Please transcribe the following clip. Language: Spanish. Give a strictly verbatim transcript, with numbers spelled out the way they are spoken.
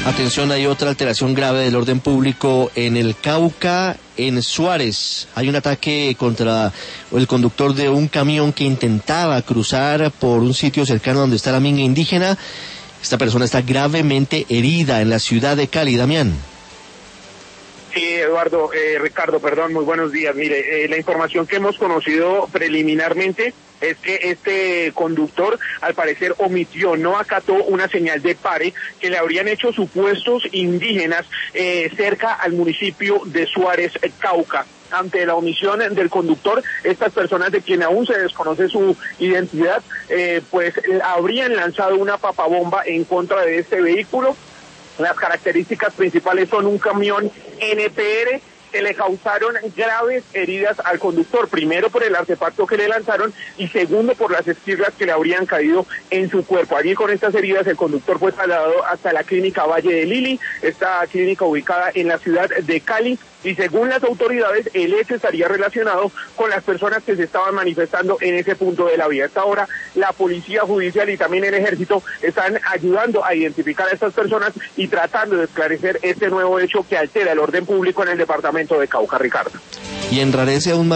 Atención, hay otra alteración grave del orden público en el Cauca, en Suárez. Hay un ataque contra el conductor de un camión que intentaba cruzar por un sitio cercano donde está la minga indígena. Esta persona está gravemente herida en la ciudad de Cali. Damián. Sí, Eduardo, eh, Ricardo, perdón, muy buenos días. Mire, eh, la información que hemos conocido preliminarmente es que este conductor, al parecer, omitió, no acató una señal de pare que le habrían hecho supuestos indígenas eh, cerca al municipio de Suárez, Cauca. Ante la omisión del conductor, estas personas de quien aún se desconoce su identidad, eh, pues habrían lanzado una papabomba en contra de este vehículo. Las características principales son un camión N P R que le causaron graves heridas al conductor, primero por el artefacto que le lanzaron y segundo por las esquirlas que le habrían caído en su cuerpo. Allí con estas heridas el conductor fue trasladado hasta la clínica Valle de Lili, esta clínica ubicada en la ciudad de Cali, y según las autoridades el hecho estaría relacionado con las personas que se estaban manifestando en ese punto de la vía. A esta hora la policía judicial y también el ejército están ayudando a identificar a estas personas y tratando de esclarecer este nuevo hecho que altera el orden público en el departamento de Cauca, Ricardo. Y enrarece aún más